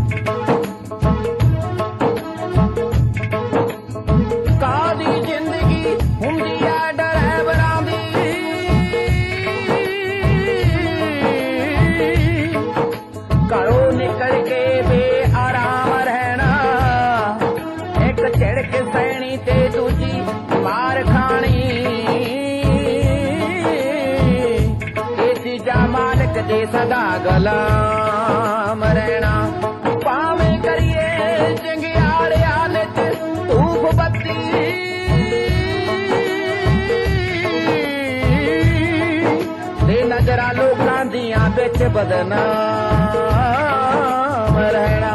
ਕਾਦੀ ਜ਼ਿੰਦਗੀ ਹੁੰਦੀ ਆ ਡਰਾਈਵਰਾਂ ਦੀ, ਘਰੋਂ ਨਿਕਲ ਕੇ ਬੇਆਰਾਮ ਰਹਿਣਾ, ਇੱਕ ਝਿੜਕ ਸਹਿਣੀ ਤੇ ਦੂਜੀ ਮਾਰ ਖਾਣੀ, ਇਹ ਚੀਜ਼ਾਂ ਮਾਲਕ ਦੇ ਸਦਾ ਗੁਲਾਮ ਰਹਿਣਾ। ਭਾਵੇਂ ਕਰੀਏ ਚੰਗਿਆੜਿਆਂ ਵਿੱਚ ਧੂਫ ਬੱਤੀ, ਤੇ ਨਜ਼ਰਾਂ ਲੋਕਾਂ ਦੀਆਂ ਵਿੱਚ ਬਦਨਾਮ ਰਹਿਣਾ।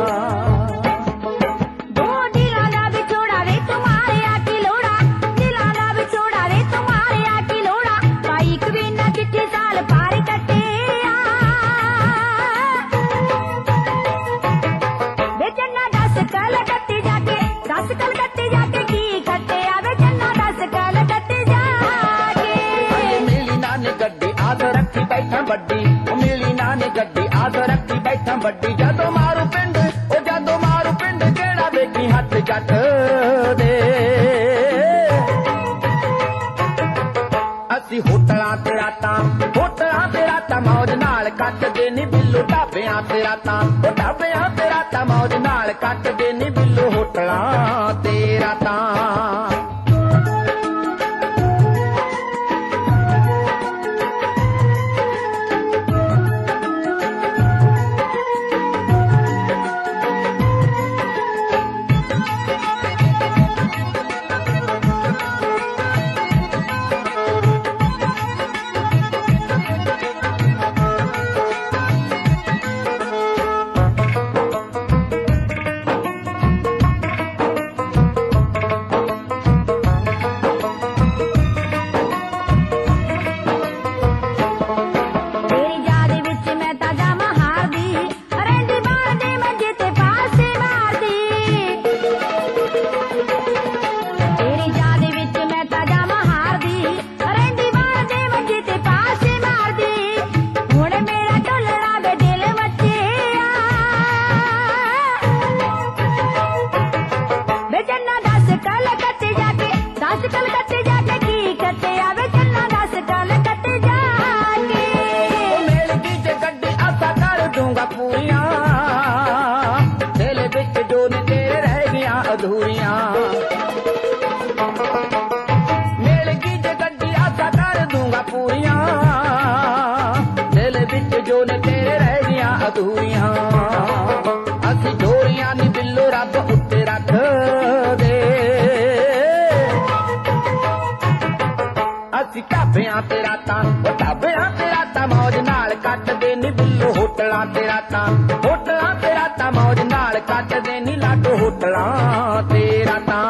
ਵੱਡੀ ਉਹ ਮਿਲੀ ਨਾ ਨੇ ਗੱਡੀ ਆਦ ਰੱਖੀ ਬੈਠਾ ਵੱਡੀ, ਜਦੋਂ ਮਾਰੂ ਪਿੰਡ ਉਹ ਜਦੋਂ ਮਾਰੂ ਪਿੰਡ ਕਿਹੜਾ ਵੇਖੀ ਹੱਥ ਜੱਟ ਦੇ। ਅਸੀਂ ਹੋਟਲਾਂ ਤੇ ਰਾਤਾਂ ਮੌਜ ਨਾਲ ਕੱਟਦੇ ਨੀ ਬਿੱਲੂ, ਢਾਬਿਆਂ ਤੇ ਰਾਤਾਂ ਉਹ ਢਾਬਿਆਂ ਤੇ ਰਾਤਾਂ ਮੌਜ ਨਾਲ ਕੱਟਦੇ ਨੀ ਬਿੱਲੂ, ਹੋਟਲਾਂ ਤੇ ਰਾਤਾਂ। ਅਸੀਂ ਢੋਰੀਆਂ ਨੀ ਬਿੱਲੋ ਰੱਬ ਉੱਤੇ ਰੱਖ ਦੇ, ਅਸੀਂ ਢਾਬਿਆਂ ਤੇ ਰਾਤਾਂ ਉਹ ਢਾਬਿਆਂ ਤੇ ਰਾਤਾਂ ਮੌਜ ਨਾਲ ਕੱਟਦੇ ਨੀ ਬਿੱਲੋ, ਹੋਟਲਾਂ ਤੇ ਰਾਤਾਂ ਮੌਜ ਨਾਲ ਕੱਟਦੇ ਨੀ ਲਾਡੋ, ਹੋਟਲਾਂ ਤੇ ਰਾਤਾਂ।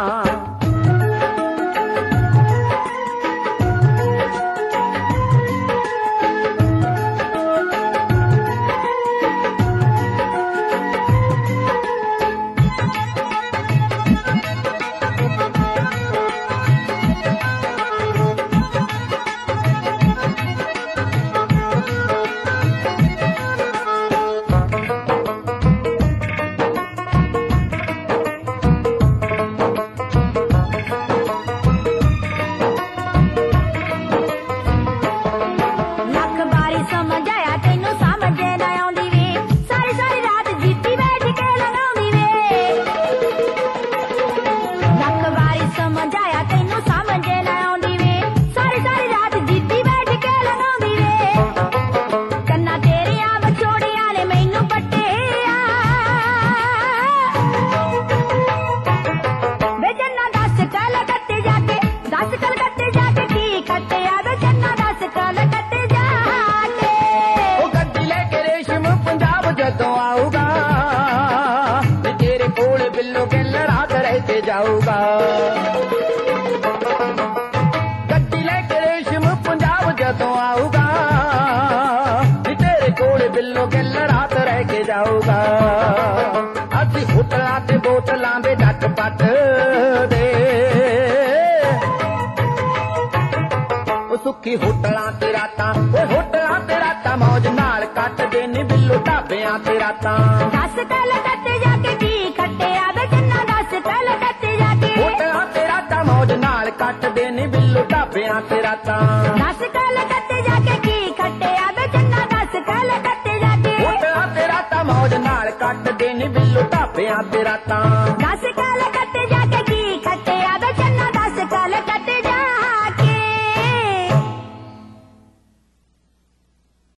जाऊगा गड्डी लेके रेशम पंजाब जदों आऊगा तेरे कोल बिल्लो गिल रात रह के जाऊगा असी होटलां ते बोतलां दे झट पट दे सुखी होटलां ते रातां मौज नाल कट दे ਨੀ ਬਿੱਲੋ ਢਾਬਿਆਂ ਤੇ ਰਾਤਾਂ। ਦੱਸ ਕਲਕੱਤੇ ਜਾ ਕੇ ਕੀ ਖੱਟਿਆ ਵੇ ਚੰਨਾ, ਦੱਸ ਕਲਕੱਤੇ ਜਾ ਕੇ। ਹੋਟਲਾਂ ਤੇ ਰਾਤਾਂ ਮੌਜ ਨਾਲ ਕੱਟਦੇ ਨੀ ਬਿੱਲੋ ਢਾਬਿਆਂ ਤੇ ਰਾਤਾਂ। ਦੱਸ ਕਲਕੱਤੇ ਜਾ ਕੇ ਕੀ ਖੱਟਿਆ ਵੇ ਚੰਨਾ, ਦੱਸ ਕਲਕੱਤੇ ਜਾ ਕੇ। ਹੋਟਲਾਂ ਤੇ ਰਾਤਾਂ ਮੌਜ ਨਾਲ ਕੱਟਦੇ ਨੀ ਬਿੱਲੋ ਢਾਬਿਆਂ ਤੇ ਰਾਤਾਂ। ਦੱਸ